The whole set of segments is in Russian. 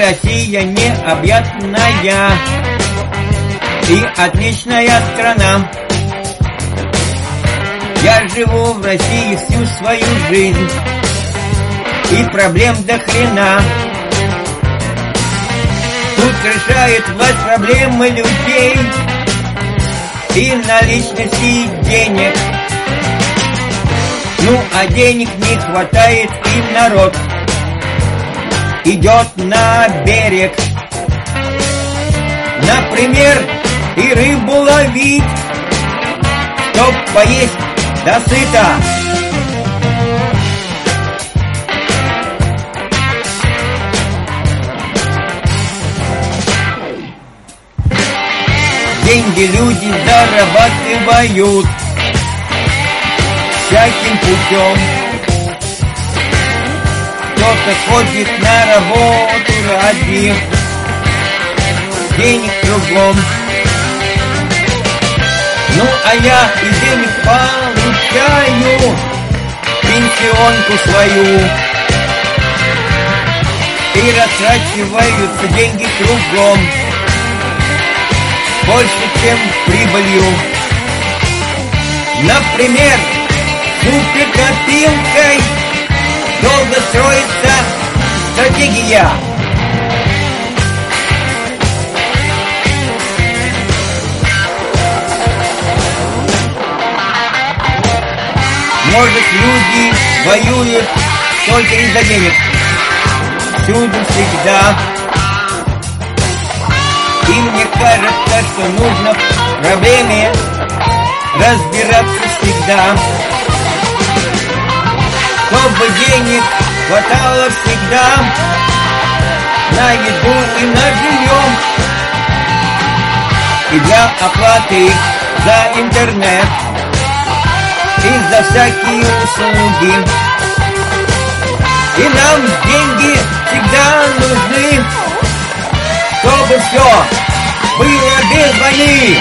Россия необъятная и отличная страна. Я живу в России всю свою жизнь, и проблем до хрена. Тут решает власть проблемы людей и наличности и денег. Ну а денег не хватает, и народ идет на берег. Например, и рыбу ловить, чтоб поесть досыта. Деньги люди зарабатывают всяким путем. Кто-то ходит на работу ради денег кругом. Ну а я и денег получаю, пенсионку свою, и растрачиваются деньги кругом больше, чем прибылью. Например, суперкопилкой долго строится стратегия. Может, люди воюют только из-за денег. Всюду всегда. И мне кажется, что нужно в проблеме разбираться всегда, чтобы денег хватало всегда на еду и на жилье, и для оплаты за интернет, и за всякие услуги. И нам деньги всегда нужны, чтобы все было без войны.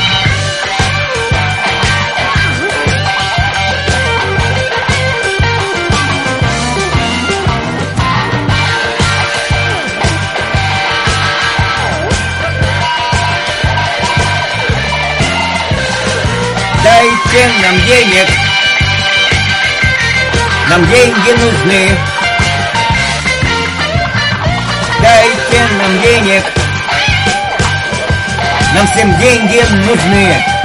Дайте нам денег, нам деньги нужны. Дайте нам денег, нам всем деньги нужны.